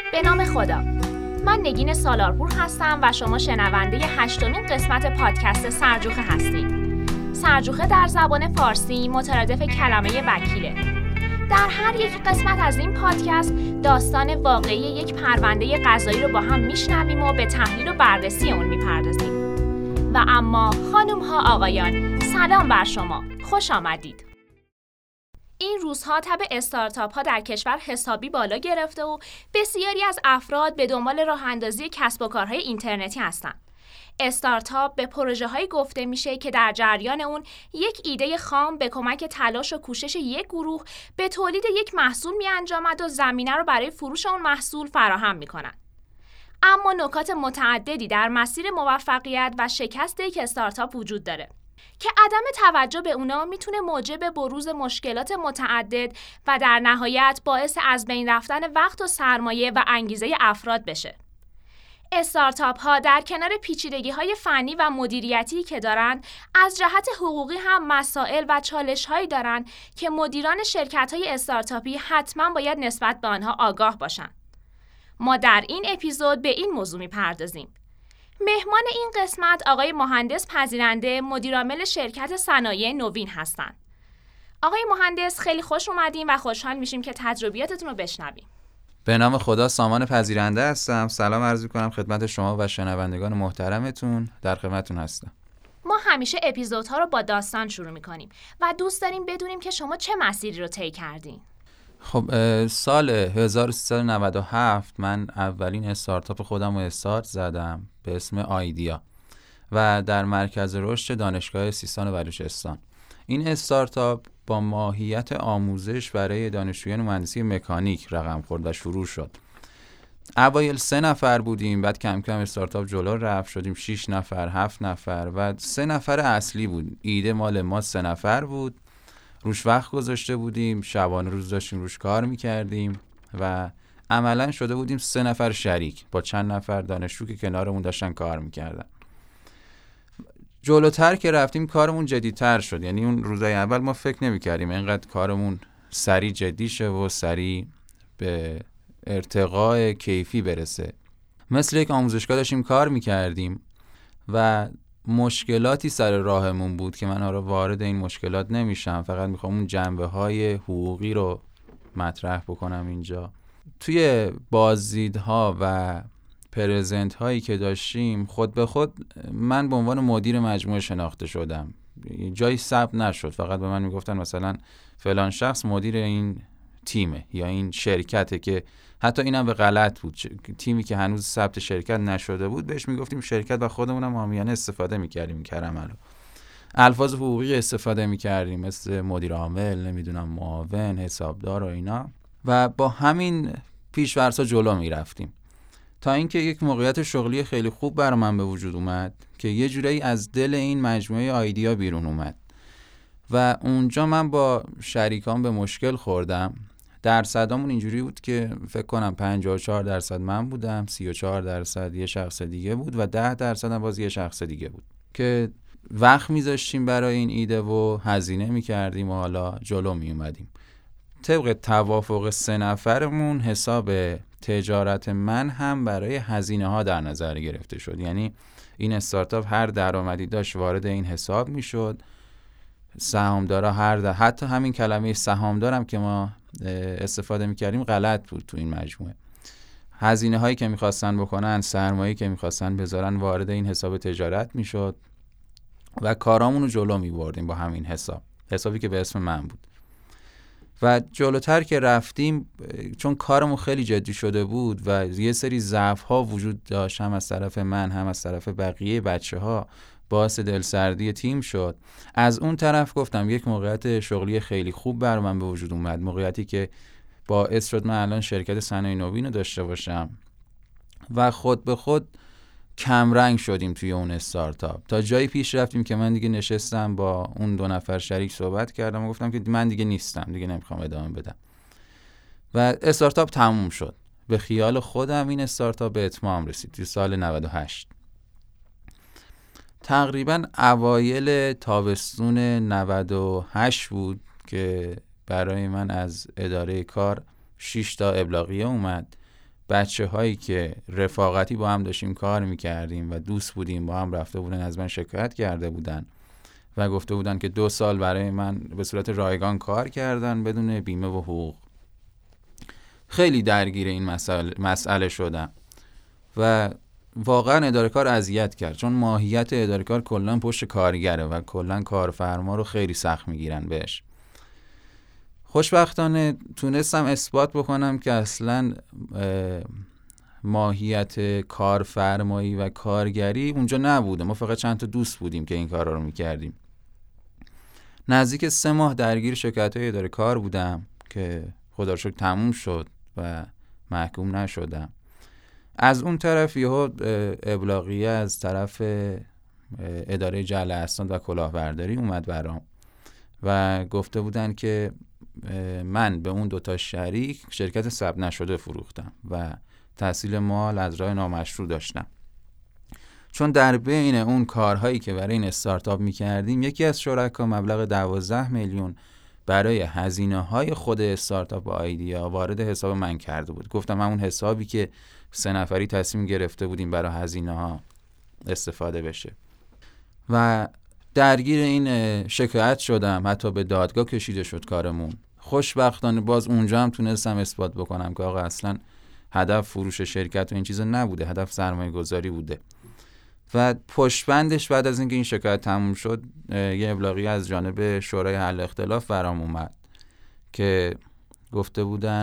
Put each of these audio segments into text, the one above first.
به نام خدا. من نگین سالارپور هستم و شما شنونده 8مین قسمت پادکست سرجوخه هستید. سرجوخه در زبان فارسی مترادف کلمه وکیله. در هر یک قسمت از این پادکست داستان واقعی یک پرونده قضایی رو با هم میشنویم و به تحلیل و بررسی اون میپردازیم. و اما خانم ها آقایان، سلام بر شما، خوش آمدید. این روزها تب استارتاپ ها در کشور حسابی بالا گرفته و بسیاری از افراد به دنبال راه اندازی کسب و کارهای اینترنتی هستند. استارتاپ به پروژه های گفته میشه که در جریان اون یک ایده خام به کمک تلاش و کوشش یک گروه به تولید یک محصول می انجامد و زمینه رو برای فروش اون محصول فراهم میکنن. اما نکات متعددی در مسیر موفقیت و شکست یک استارتاپ وجود داره که عدم توجه به اونا میتونه موجب بروز مشکلات متعدد و در نهایت باعث از بین رفتن وقت و سرمایه و انگیزه افراد بشه. استارتاپ ها در کنار پیچیدگی های فنی و مدیریتی که دارن، از جهت حقوقی هم مسائل و چالش هایی دارن که مدیران شرکت های استارتاپی حتما باید نسبت به آنها آگاه باشن. ما در این اپیزود به این موضوع میپردازیم. مهمان این قسمت آقای مهندس پذیرنده، مدیرعامل شرکت صنایع نوین هستند. آقای مهندس، خیلی خوش اومدین و خوشحال میشیم که تجربیاتتون رو بشنویم. به نام خدا، سامان پذیرنده هستم. سلام عرض می‌کنم خدمت شما و شنوندگان محترمتون. در خدمتتون هستم. ما همیشه اپیزودها رو با داستان شروع می‌کنیم و دوست داریم بدونیم که شما چه مسیری رو طی کردین. خب، سال 1397 من اولین استارتاپ خودم رو استارت زدم به اسم آیدیا و در مرکز رشد دانشگاه سیستان و بلوچستان. این استارتاپ با ماهیت آموزش برای دانشجویان مهندسی مکانیک رقم خورد و شروع شد. اوایل 3 نفر بودیم، بعد کم کم استارتاپ جلو رفت، شدیم 6 نفر، 7 نفر و 3 نفر اصلی بود. ایده مال ما 3 نفر بود. روش وقت گذاشته بودیم، شبانه روز داشتیم روش کار میکردیم و عملا شده بودیم 3 نفر شریک با چند نفر دانشجو که کنارمون داشتن کار میکردن. جلوتر که رفتیم کارمون جدی‌تر شد. یعنی اون روزای اول ما فکر نمی‌کردیم اینقدر کارمون سریع جدی شه و سریع به ارتقاء کیفی برسه. مثل یک آموزشگاه داشتیم کار می‌کردیم و مشکلاتی سر راهمون بود که من وارد این مشکلات نمیشم، فقط میخوام اون جنبه‌های حقوقی رو مطرح بکنم اینجا. توی بازدیدها و پرزنت هایی که داشتیم خود به خود من به عنوان مدیر مجموعه شناخته شدم. جایی ثبت نشد، فقط به من میگفتن مثلا فلان شخص مدیر این تیمه یا این شرکته، که حتی اینم به غلط بود. تیمی که هنوز ثبت شرکت نشده بود بهش میگفتیم شرکت و خودمونم عامیانه استفاده میکردیم این کلمه رو. الفاظ حقوقی استفاده میکردیم مثل مدیر عامل، نمیدونم معاون، حسابدار و اینا، و با همین پیش‌فرض‌ها جلو میرفتیم تا اینکه یک موقعیت شغلی خیلی خوب برای من به وجود اومد که یه جورایی از دل این مجموعه آیدیا بیرون اومد و اونجا من با شریکان به مشکل خوردم. درصدامون اینجوری بود که فکر کنم 54% من بودم، 34% یه شخص دیگه بود و 10% هم باز یه شخص دیگه بود که وقت میذاشتیم برای این ایده و هزینه میکردیم و حالا جلو میومدیم. طبق توافق 3 نفرمون حساب تجارت من هم برای هزینه ها در نظر گرفته شد. یعنی این استارتاپ هر درآمدی داشت وارد این حساب میشد. سهامدارا حتی همین کلمه سهامدارم که ما استفاده میکردیم غلط بود تو این مجموعه. هزینه هایی که میخواستن بکنن، سرمایه‌ای که میخواستن بذارن وارد این حساب تجارت میشد و کارامون رو جلو میبردیم با همین حسابی که به اسم من بود. و جلوتر که رفتیم، چون کارمون خیلی جدی شده بود و یه سری ضعف‌ها وجود داشت هم از طرف من هم از طرف بقیه بچه‌ها، باعث دلسردی تیم شد. از اون طرف گفتم یک موقعیت شغلی خیلی خوب برای من به وجود اومد، موقعیتی که باعث شد من الان شرکت صنایع نوین رو داشته باشم و خود به خود کم رنگ شدیم توی اون استارتاپ. تا جایی پیش رفتیم که من دیگه نشستم با اون 2 نفر شریک صحبت کردم و گفتم که من دیگه نیستم، دیگه نمیخوام ادامه بدم و استارتاپ تموم شد. به خیال خودم این استارتاپ به اتمام رسید توی سال 98. تقریبا اوایل تابستون 98 بود که برای من از اداره کار 6 تا ابلاغیه اومد بچه هایی که رفاقتی با هم داشتیم کار میکردیم و دوست بودیم با هم رفته بودن از من شکایت کرده بودن و گفته بودن که 2 سال برای من به صورت رایگان کار کردن بدون بیمه و حقوق. خیلی درگیر این مسئله شدم و واقعا اداره کار اذیت کرد، چون ماهیت اداره کار کلا پشت کارگره و کلا کارفرما رو خیلی سخت میگیرن بهش. خوشبختانه تونستم اثبات بکنم که اصلا ماهیت کارفرمایی و کارگری اونجا نبوده. ما فقط چند تا دوست بودیم که این کارا رو میکردیم. نزدیک 3 ماه درگیر شکایت‌های اداره کار بودم که خدا رو شکر تموم شد و محکوم نشدم. از اون طرف یهو ابلاغیه از طرف اداره جعل اسناد و کلاهبرداری اومد برام و گفته بودن که من به اون 2 شریک شرکت ثبت نشده فروختم و تحصیل مال از راه نامشروع داشتم. چون در بین اون کارهایی که برای این استارتاپ میکردیم یکی از شرکا مبلغ 12 میلیون برای هزینه‌های خود استارتاپ آیدیا وارد حساب من کرده بود. گفتم همون حسابی که 3 نفری تصمیم گرفته بودیم برای هزینه‌ها استفاده بشه و درگیر این شکایت شدم. حتی به دادگاه کشیده شد کارمون. خوشبختانه باز اونجا هم تونستم اثبات بکنم که آقا اصلا هدف فروش شرکت و این چیزا نبوده، هدف سرمایه گذاری بوده. و پشتبندش بعد از اینکه این شکایت تموم شد یه ابلاغی از جانب شورای حل اختلاف برام اومد که گفته بودن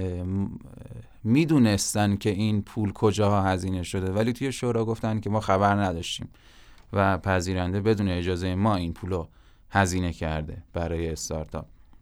میدونستن که این پول کجاها هزینه شده ولی توی شورا گفتن که ما خبر نداشتیم و پذیرنده بدون اجازه ما این پولو هزینه کرده برای استارتاپ.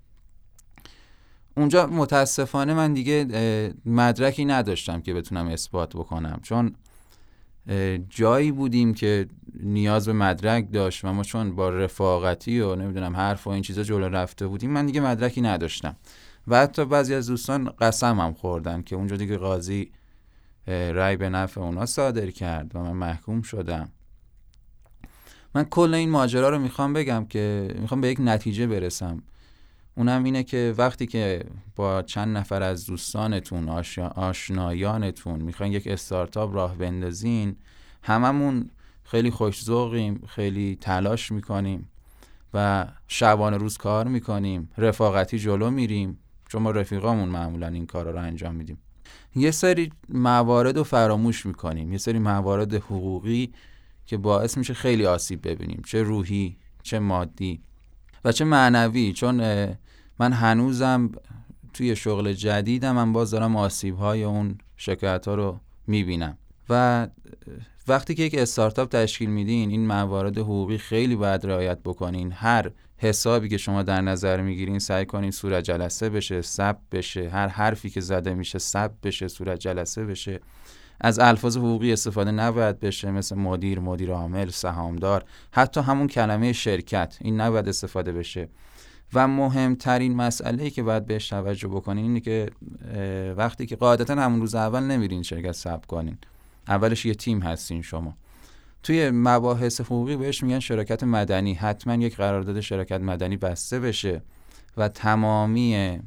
اونجا متاسفانه من دیگه مدرکی نداشتم که بتونم اثبات بکنم، چون جایی بودیم که نیاز به مدرک داشت و ما چون با رفاقتی و نمیدونم حرف و این چیزا جلو رفته بودیم من دیگه مدرکی نداشتم و حتی بعضی از دوستان قسم هم خوردن که اونجا دیگه قاضی رأی به نفع اونا صادر کرد و من محکوم شدم. من کل این ماجرا رو میخوام بگم که میخوام به یک نتیجه برسم، اونم اینه که وقتی که با چند نفر از دوستانتون آشنایانتون میخواین یک استارتاپ راه بندازین، هممون خیلی خوش‌ذوقیم، خیلی تلاش میکنیم و شبانه روز کار میکنیم، رفاقتی جلو میریم، چون ما رفیقامون معمولا این کارا رو انجام میدیم. یه سری موارد رو فراموش میکنیم، یه سری موارد حقوقی که باعث میشه خیلی آسیب ببینیم، چه روحی، چه مادی و چه معنوی. چون من هنوزم توی شغل جدیدم من باز دارم آسیب‌های اون شکایت‌ها رو میبینم و وقتی که یک استارتاپ تشکیل میدین این موارد حقوقی خیلی باید رعایت بکنین. هر حسابی که شما در نظر میگیرین سعی کنین صورت جلسه بشه، ثبت بشه، هر حرفی که زده میشه ثبت بشه، صورت جلسه بشه. از الفاظ حقوقی استفاده نباید بشه، مثل مدیر عامل، سهامدار، حتی همون کلمه شرکت این نباید استفاده بشه. و مهمترین مسئله‌ای که باید بهش توجه بکنین اینه که وقتی که قاعدتا همون روز اول نمیرین شرکت ثبت کنین، اولش یه تیم هستین شما، توی مباحث حقوقی بهش میگن شراکت مدنی، حتما یک قرارداد شراکت مدنی بسته بشه و تمامی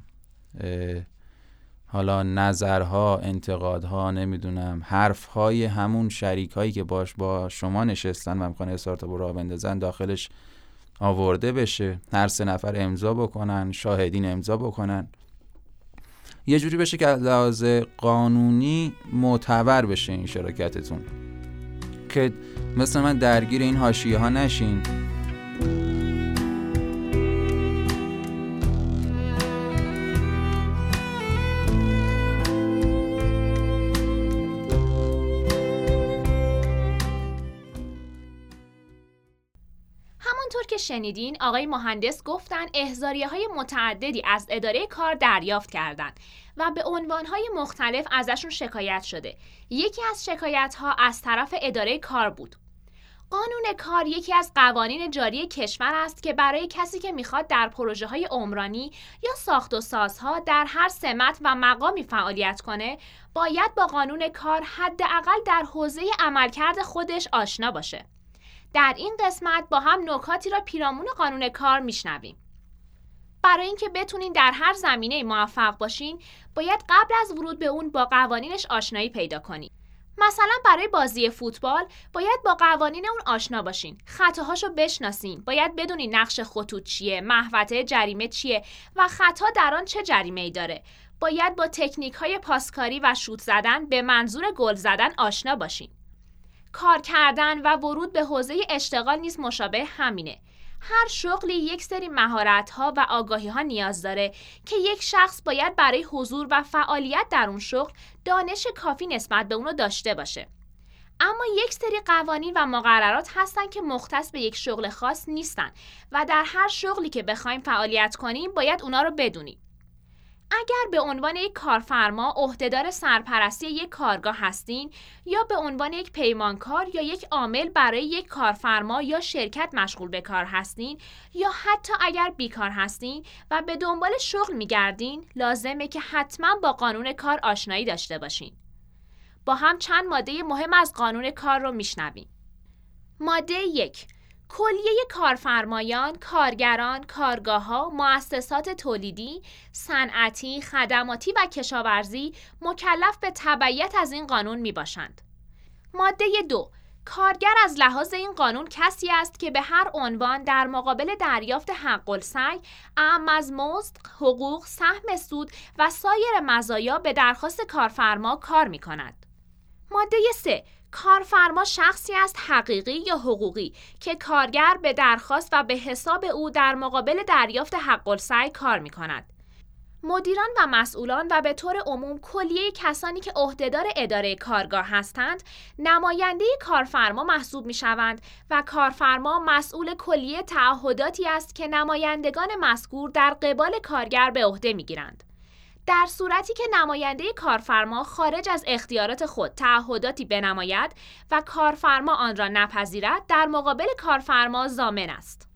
حالا نظرها، انتقادها، نمیدونم حرفهای همون شریکایی که با شما نشستن و میخوان استارتاپ رو راه بندازن داخلش آورده بشه، هر 3 نفر امضا بکنن، شاهدین امضا بکنن، یه جوری بشه که از لحاظ قانونی معتبر بشه این شراکتتون، که مثل من درگیر این حاشیه ها نشین. همونطور که شنیدین آقای مهندس گفتن احضاریه‌های متعددی از اداره کار دریافت کردند و به عنوانهای مختلف ازشون شکایت شده. یکی از شکایت‌ها از طرف اداره کار بود. قانون کار یکی از قوانین جاری کشور است که برای کسی که میخواد در پروژه‌های عمرانی یا ساخت و سازها در هر سمت و مقامی فعالیت کنه، باید با قانون کار حداقل در حوزه عملکرد خودش آشنا باشه. در این قسمت با هم نکاتی را پیرامون قانون کار میشنویم. برای اینکه بتونین در هر زمینه موفق باشین، باید قبل از ورود به اون با قوانینش آشنایی پیدا کنین. مثلا برای بازی فوتبال باید با قوانین اون آشنا باشین، خطاهاشو بشناسین، باید بدونین نقش خطوط چیه، محوطه جریمه چیه و خطا در آن چه جریمه‌ای داره. باید با تکنیک‌های پاسکاری و شوت زدن به منظور گل زدن آشنا باشین. کار کردن و ورود به حوزه اشتغال نیز مشابه همینه. هر شغلی یک سری مهارت‌ها و آگاهی‌ها نیاز داره که یک شخص باید برای حضور و فعالیت در اون شغل دانش کافی نسبت به اونو داشته باشه. اما یک سری قوانین و مقررات هستن که مختص به یک شغل خاص نیستن و در هر شغلی که بخوایم فعالیت کنیم باید اونا رو بدونیم. اگر به عنوان یک کارفرما عهدهدار سرپرستی یک کارگاه هستین یا به عنوان یک پیمانکار یا یک عامل برای یک کارفرما یا شرکت مشغول به کار هستین یا حتی اگر بیکار هستین و به دنبال شغل میگردین، لازمه که حتما با قانون کار آشنایی داشته باشین. با هم چند ماده مهم از قانون کار رو میشنویم. ماده 1: کلیه کارفرمایان، کارگران، کارگاه‌ها، مؤسسات تولیدی، صنعتی، خدماتی و کشاورزی مکلف به تبعیت از این قانون میباشند. ماده 2: کارگر از لحاظ این قانون کسی است که به هر عنوان در مقابل دریافت حق السعی، اعم از مزد، حقوق، سهم سود و سایر مزایا به درخواست کارفرما کار می‌کند. ماده 3: کارفرما شخصی است حقیقی یا حقوقی که کارگر به درخواست و به حساب او در مقابل دریافت حق السعی کار می‌کند. مدیران و مسئولان و به طور عموم کلیه کسانی که عهدهدار اداره کارگاه هستند، نماینده کارفرما محسوب می‌شوند و کارفرما مسئول کلیه تعهداتی است که نمایندگان مذکور در قبال کارگر به عهده می‌گیرند. در صورتی که نماینده کارفرما خارج از اختیارات خود تعهداتی بنماید و کارفرما آن را نپذیرد، در مقابل کارفرما ضامن است.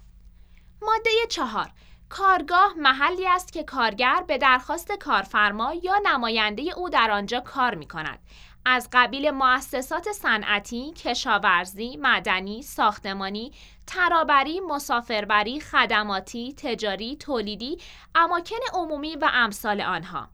ماده 4: کارگاه محلی است که کارگر به درخواست کارفرما یا نماینده او در آنجا کار می‌کند. از قبیل مؤسسات صنعتی، کشاورزی، معدنی، ساختمانی، ترابری، مسافربری، خدماتی، تجاری، تولیدی، اماکن عمومی و امثال آنها.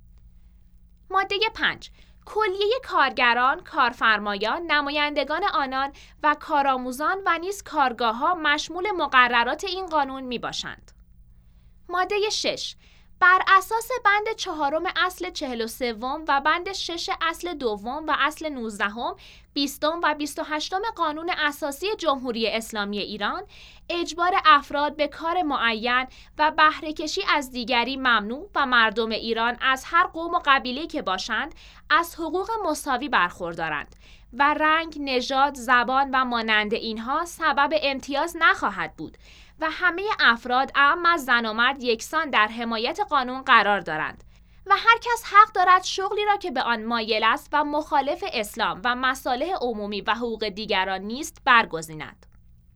ماده 5: کلیه کارگران، کارفرمایان، نمایندگان آنان و کارآموزان و نیز کارگاه‌ها مشمول مقررات این قانون میباشند. ماده 6: بر اساس بند 4 اصل 43 و بند 6 اصل 2 و اصل 19، 20 و 28 قانون اساسی جمهوری اسلامی ایران، اجبار افراد به کار معین و بهره کشی از دیگری ممنوع و مردم ایران از هر قوم و قبیله‌ای که باشند از حقوق مساوی برخوردارند و رنگ، نژاد، زبان و مانند اینها سبب امتیاز نخواهد بود و همه افراد اعم از زن و مرد یکسان در حمایت قانون قرار دارند و هر کس حق دارد شغلی را که به آن مایل است و مخالف اسلام و مصالح عمومی و حقوق دیگران نیست برگزیند.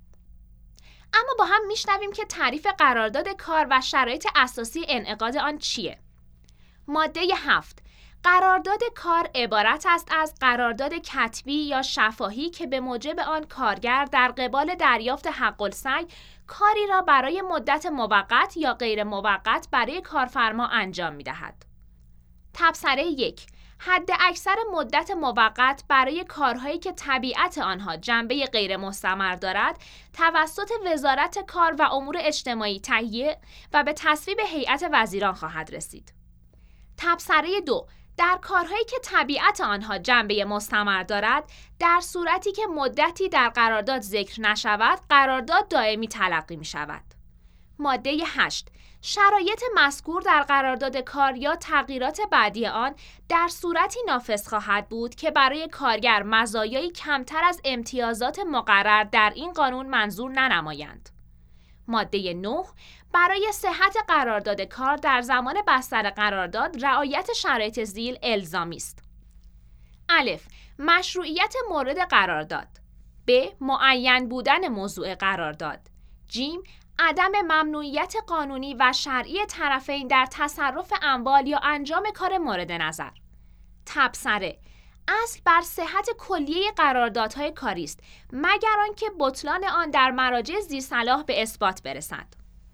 اما با هم میشنویم که تعریف قرارداد کار و شرایط اساسی انعقاد آن چیه؟ ماده 7: قرارداد کار عبارت است از قرارداد کتبی یا شفاهی که به موجب آن کارگر در قبال دریافت حق السعی کاری را برای مدت موقت یا غیر موقت برای کارفرما انجام می‌دهد. تبصره 1: حد اکثر مدت موقت برای کارهایی که طبیعت آنها جنبه غیر مستمر دارد توسط وزارت کار و امور اجتماعی تهیه و به تصویب هیئت وزیران خواهد رسید. تبصره 2: در کارهایی که طبیعت آنها جنبه مستمر دارد، در صورتی که مدتی در قرارداد ذکر نشود، قرارداد دائمی تلقی می شود. ماده 8: شرایط مذکور در قرارداد کار یا تغییرات بعدی آن در صورتی نافذ خواهد بود که برای کارگر مزایایی کمتر از امتیازات مقرر در این قانون منظور ننمایند. ماده 9: برای صحت قرارداد کار در زمان بستر قرارداد رعایت شرایط ذیل الزامی است. الف: مشروعیت مورد قرارداد. ب: معین بودن موضوع قرارداد. ج: عدم ممنوعیت قانونی و شرعی طرفین در تصرف اموال یا انجام کار مورد نظر. تبصره: اصل بر صحت کلیه قراردادهای کاری است مگر آنکه بطلان آن در مراجع ذی صلاح به اثبات برسد.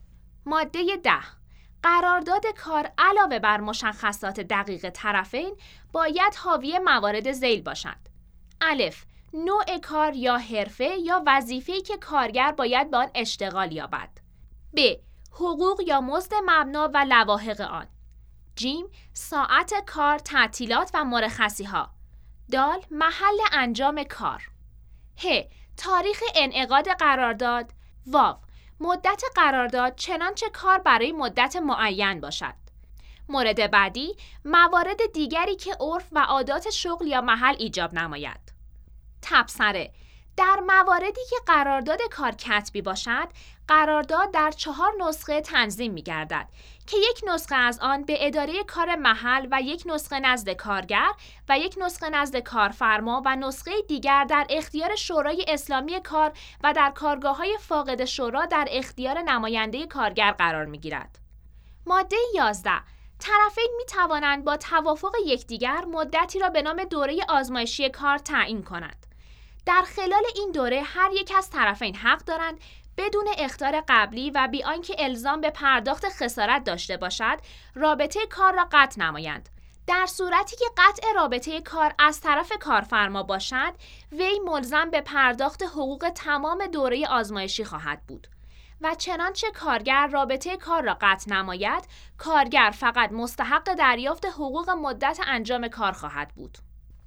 ماده 10. قرارداد کار علاوه بر مشخصات دقیق طرفین باید حاوی موارد ذیل باشد. الف، نوع کار یا حرفه یا وظیفه‌ای که کارگر باید به آن اشتغال یابد. ب، حقوق یا مزد مبنا و لواحق آن. جیم، ساعت کار، تعطیلات و مرخصی‌ها. دال، محل انجام کار. ه، تاریخ انعقاد قرارداد. واو، مدت قرارداد چنانچه کار برای مدت معین باشد. مورد بعدی، موارد دیگری که عرف و عادات شغل یا محل ایجاب نماید. تبصره: در مواردی که قرارداد کار کتبی باشد، قرارداد در 4 نسخه تنظیم می‌گردد که یک نسخه از آن به اداره کار محل و یک نسخه نزد کارگر و یک نسخه نزد کارفرما و نسخه دیگر در اختیار شورای اسلامی کار و در کارگاه‌های فاقد شورا در اختیار نماینده کارگر قرار می‌گیرد. ماده 11. طرفین می‌توانند با توافق یکدیگر مدتی را به نام دوره آزمایشی کار تعیین کنند. در خلال این دوره هر یک از طرفین حق دارند بدون اخطار قبلی و بی آنکه الزام به پرداخت خسارت داشته باشد، رابطه کار را قطع نمایند. در صورتی که قطع رابطه کار از طرف کارفرما باشد، وی ملزم به پرداخت حقوق تمام دوره آزمایشی خواهد بود. و چنانچه کارگر رابطه کار را قطع نماید، کارگر فقط مستحق دریافت حقوق مدت انجام کار خواهد بود.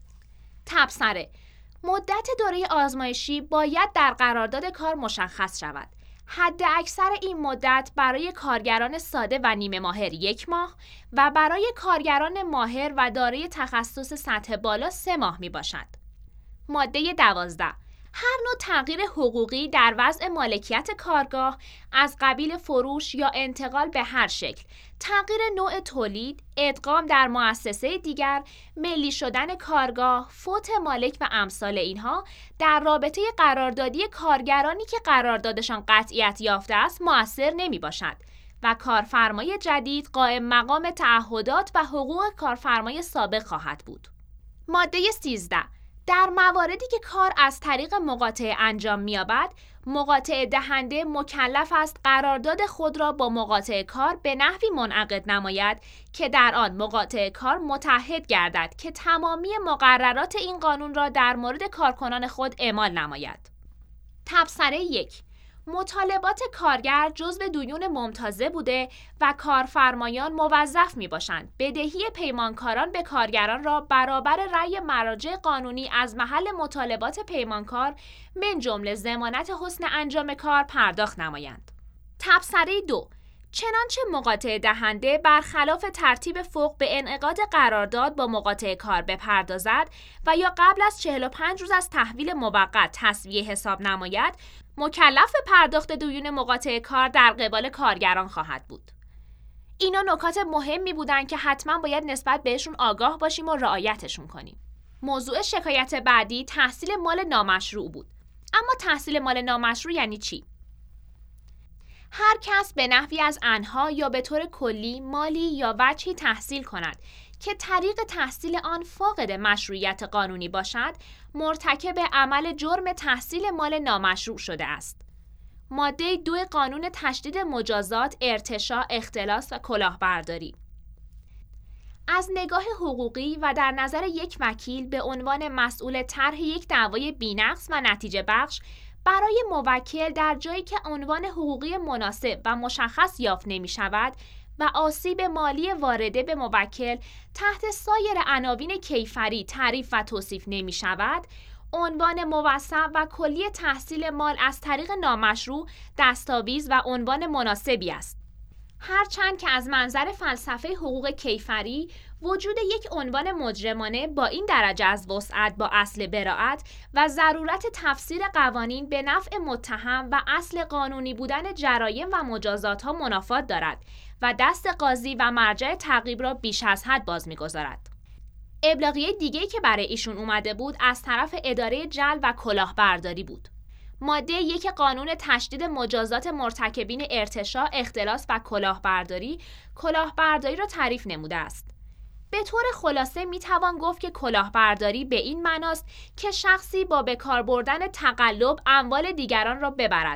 تبصره: مدت دوره آزمایشی باید در قرارداد کار مشخص شود. حد اکثر این مدت برای کارگران ساده و نیمه ماهر 1 ماه و برای کارگران ماهر و دارای تخصص سطح بالا 3 ماه می باشد. ماده 12. هر نوع تغییر حقوقی در وضع مالکیت کارگاه از قبیل فروش یا انتقال به هر شکل، تغییر نوع تولید، ادغام در مؤسسه دیگر، ملی شدن کارگاه، فوت مالک و امثال اینها در رابطه قراردادی کارگرانی که قراردادشان قطعیت یافته است مؤثر نمی باشد و کارفرمای جدید قائم مقام تعهدات و حقوق کارفرمای سابق خواهد بود. ماده 13. در مواردی که کار از طریق مقاطعه انجام می‌یابد، مقاطعه دهنده مکلف است قرارداد خود را با مقاطع کار به نحوی منعقد نماید که در آن مقاطع کار متعهد گردد که تمامی مقررات این قانون را در مورد کارکنان خود اعمال نماید. تبصره 1. مطالبات کارگر جزو دیون ممتازه بوده و کارفرمایان موظف می‌باشند بدهی پیمانکاران به کارگران را برابر رأی مراجع قانونی از محل مطالبات پیمانکار من جمله ضمانت حسن انجام کار پرداخت نمایند. تبصره 2. چنانچه مقاطعه دهنده برخلاف ترتیب فوق به انعقاد قرارداد با مقاطع کار بپردازد و یا قبل از 45 روز از تحویل موقت تسویه حساب نماید، مکلف پرداخت دیون مقاطع کار در قبال کارگران خواهد بود. اینا نکات مهمی بودن که حتما باید نسبت بهشون آگاه باشیم و رعایتشون کنیم. موضوع شکایت بعدی تحصیل مال نامشروع بود. اما تحصیل مال نامشروع یعنی چی؟ هر کس به نحوی از انها یا به طور کلی مالی یا وجهی تحصیل کند که طریق تحصیل آن فاقد مشروعیت قانونی باشد، مرتکب عمل جرم تحصیل مال نامشروع شده است. ماده 2 قانون تشدید مجازات، ارتشاء، اختلاس و کلاهبرداری. از نگاه حقوقی و در نظر یک وکیل به عنوان مسئول طرح یک دعوای بی‌نقص و نتیجه بخش، برای موکل در جایی که عنوان حقوقی مناسب و مشخص یافت نمی شود و آسیب مالی وارده به موکل تحت سایر عناوین کیفری تعریف و توصیف نمی شود، عنوان موثق و کلی تحصیل مال از طریق نامشروع دستاویز و عنوان مناسبی است. هرچند که از منظر فلسفه حقوق کیفری وجود یک عنوان مجرمانه با این درجه از وسعت با اصل براءت و ضرورت تفسیر قوانین به نفع متهم و اصل قانونی بودن جرایم و مجازات ها منافات دارد و دست قاضی و مرجع تعقیب را بیش از حد باز می‌گذارد. ابلاغیه دیگه‌ای که برای ایشون اومده بود از طرف اداره جلب و کلاهبرداری بود. ماده 1 قانون تشدید مجازات مرتکبین ارتشاء، اختلاس و کلاهبرداری را تعریف نموده است. به طور خلاصه میتوان گفت که کلاهبرداری به این معناست که شخصی با به کار بردن تقلب اموال دیگران را ببرد،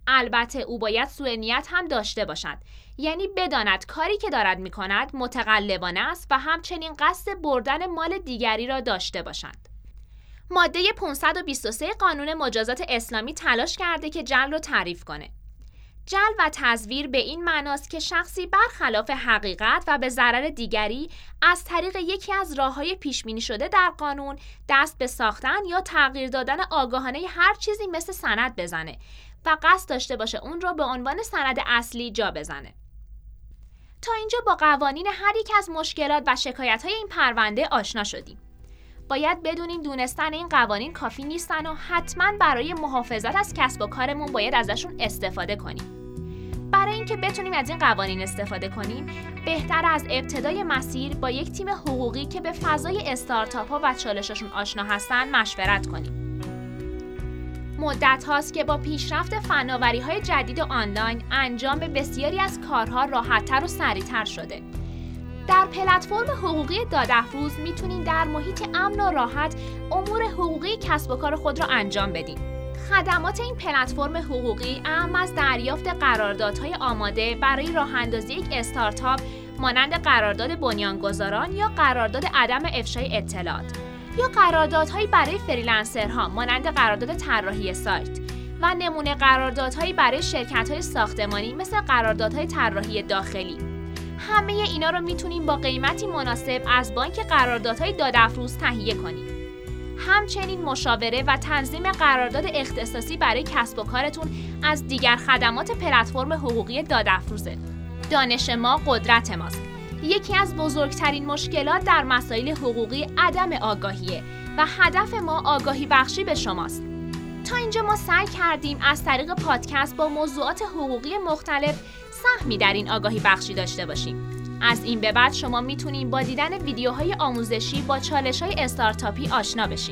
البته او باید سوء نیت هم داشته باشد، یعنی بداند کاری که دارد می‌کند متقلبانه است و همچنین قصد بردن مال دیگری را داشته باشد. ماده 523 قانون مجازات اسلامی تلاش کرده که جعل را تعریف کنه. جعل و تزویر به این معناست که شخصی برخلاف حقیقت و به ضرر دیگری از طریق یکی از راه‌های پیش‌بینی شده در قانون دست به ساختن یا تغییر دادن آگاهانه هر چیزی مثل سند بزنه و قصد داشته باشه اون رو به عنوان سند اصلی جا بزنه. تا اینجا با قوانین هر یک از مشکلات و شکایت‌های این پرونده آشنا شدیم. باید بدونیم دونستن این قوانین کافی نیستن و حتما برای محافظت از کسب و کارمون باید ازشون استفاده کنیم. برای اینکه بتونیم از این قوانین استفاده کنیم، بهتر از ابتدای مسیر با یک تیم حقوقی که به فضای استارتاپ‌ها و چالشاشون آشنا هستن مشورت کنیم. مدت هاست که با پیشرفت فناوری‌های جدید آنلاین انجام بسیاری از کارها راحت‌تر و سریع‌تر شده. در پلتفرم حقوقی دادافروز میتونید در محیط امن و راحت امور حقوقی کسب و کار خود را انجام بدید. خدمات این پلتفرم حقوقی اهم از دریافت قراردادهای آماده برای راه‌اندازی یک استارتاپ مانند قرارداد بنیانگذاران یا قرارداد عدم افشای اطلاعات یا قراردادهایی برای فریلنسرها مانند قرارداد طراحی سایت و نمونه قراردادهایی برای شرکت‌های ساختمانی مثل قراردادهای طراحی داخلی. همه اینا رو میتونیم با قیمتی مناسب از بانک قراردادهای دادافروز تهیه کنیم. همچنین مشاوره و تنظیم قرارداد اختصاصی برای کسب و کارتون از دیگر خدمات پلتفرم حقوقی دادافروزه. دانش ما قدرت ماست. یکی از بزرگترین مشکلات در مسائل حقوقی عدم آگاهیه و هدف ما آگاهی بخشی به شماست. تا اینجا ما سعی کردیم از طریق پادکست با موضوعات حقوقی مختلف سهمی در این آگاهی بخشی داشته باشیم. از این به بعد شما میتونید با دیدن ویدیوهای آموزشی با چالش‌های استارتاپی آشنا بشین.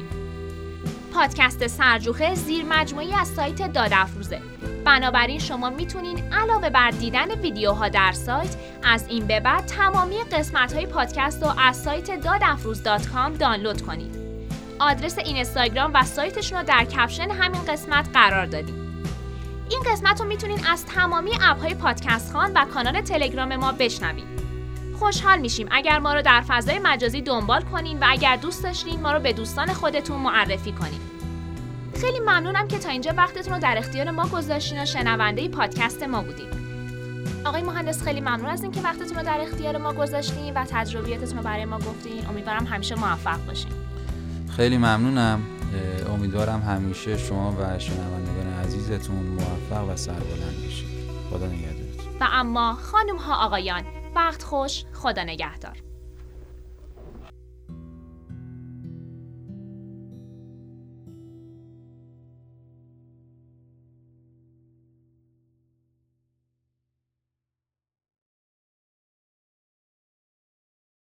پادکست سرجوخه زیر مجموعی از سایت دادافروزه. بنابراین شما میتونین علاوه بر دیدن ویدیوها در سایت، از این به بعد تمامی قسمت‌های پادکست رو از سایت dadafruz.com دانلود کنید. آدرس اینستاگرام و سایتشون رو در کپشن همین قسمت قرار دادیم. این قسمت رو میتونین از تمامی اپ‌های پادکست خوان و کانال تلگرام ما بشنوید. خوشحال میشیم اگر ما رو در فضای مجازی دنبال کنین و اگر دوست داشتین ما رو به دوستان خودتون معرفی کنین. خیلی ممنونم که تا اینجا وقتتون رو در اختیار ما گذاشتین و شنونده پادکست ما بودین. آقای مهندس خیلی ممنون از اینکه وقتتون رو در اختیار ما گذاشتین و تجربیاتتون رو برای ما گفتین. امیدوارم همیشه موفق باشین. خیلی ممنونم. امیدوارم همیشه شما و شنوندگان عزیزتون موفق و سربلند باشید. خدا نگهدارتون. و اما خانم ها آقایان، وقت خوش، خدا نگهدار.